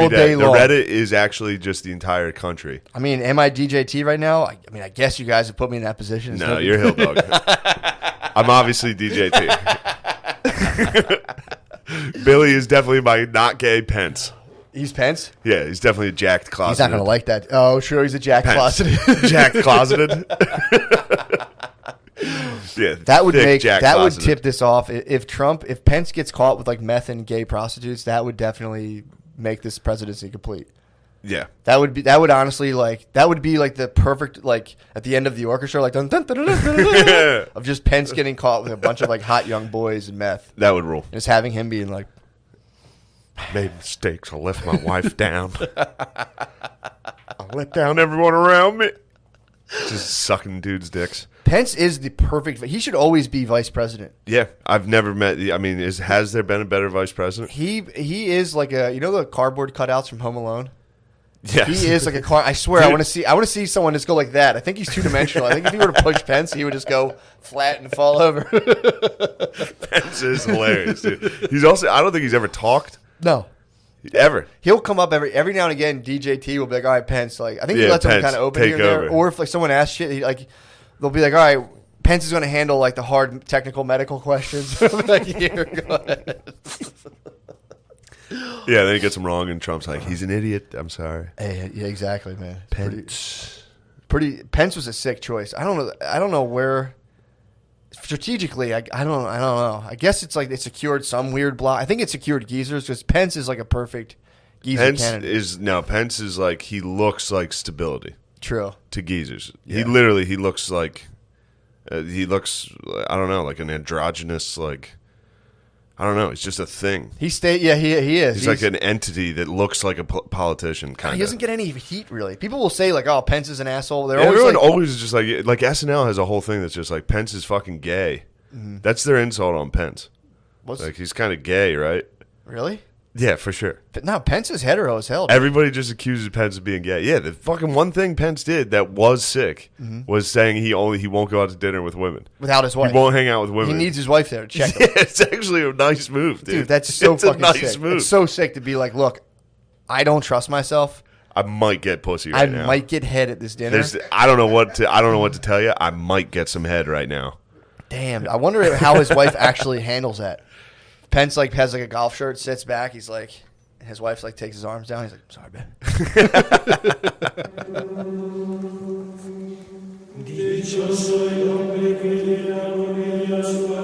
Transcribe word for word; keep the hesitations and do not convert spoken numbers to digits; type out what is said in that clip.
all day. day The long. Reddit is actually just the entire country. I mean, am I D J T right now? I, I mean, I guess you guys have put me in that position. It's No, big you're Hill deal. Dog. I'm obviously D J T. Billy is definitely my not gay Pence. He's Pence? Yeah, he's definitely a jacked closeted. He's not going to like that. Oh, sure, he's a jack Pence. closeted. Jacked closeted. Yeah, That would thick make Jack that would closeted. tip this off. I- If Trump, if Pence gets caught with like meth and gay prostitutes, that would definitely make this presidency complete. Yeah. That would be that would honestly like that would be like the perfect like at the end of the orchestra like dun, dun, dun, dun, dun, dun, dun, of just Pence getting caught with a bunch of like hot young boys and meth. That would rule. And just having him being like, Made mistakes. I left my wife down. I let down everyone around me. Just sucking dudes' dicks. Pence is the perfect. He should always be vice president. Yeah, I've never met. I mean, is has there been a better vice president? He he is like a you know the cardboard cutouts from Home Alone. Yes. He is like a car. I swear, I want to see. I want to see someone just go like that. I think he's two dimensional. I think if he were to push Pence, he would just go flat and fall over. Pence is hilarious, dude. He's also. I don't think he's ever talked No, ever. he'll come up every every now and again. D J T will be like, "All right, Pence." Like I think he Yeah, lets him Pence, kind of open take here and there. over. Or if like someone asks shit, he, like they'll be like, "All right, Pence is going to handle like the hard technical medical questions." Like, here, go ahead. Yeah, then he gets him wrong, and Trump's like, "He's an idiot." I'm sorry. Hey, yeah, exactly, man. Pence. Pretty, pretty Pence was a sick choice. I don't know. I don't know where strategically. I, I don't. I don't know. I guess it's like it secured some weird block. I think it secured geezers because Pence is like a perfect geezer Pence candidate. is no. Pence is like he looks like stability True. to geezers. He Yeah. literally he looks like uh, he looks. I don't know, like an androgynous like. I don't know. It's just a thing. He stayed. Yeah, he he is. He's, like an entity that looks like a po- politician, kind He of. doesn't get any heat really. People will say like, "Oh, Pence is an asshole." They're Yeah, always everyone like, always is just like like S N L has a whole thing that's just like Pence is fucking gay. Mm-hmm. That's their insult on Pence. "What's Like he's kind of gay, right? really?" Yeah, for sure. But no, Pence is hetero as hell. dude. Everybody just accuses Pence of being gay. Yeah, the fucking one thing Pence did that was sick Mm-hmm. was saying he only he won't go out to dinner with women. Without his wife, He won't hang out with He women. needs his wife there to check him. Yeah, it's actually a nice move, dude. Dude, that's so it's fucking a nice sick. move. It's so sick to be like, look, I don't trust myself. I might get pussy I right now. might get head at this dinner. There's, I don't know what to. I don't know what to tell you. I might get some head right now. Damn, I wonder how his wife actually handles that. Pence like has like a golf shirt, sits back. He's like, his wife's like takes his arms down. He's like, sorry, man. Dichoso el hombre que tiene armonía a su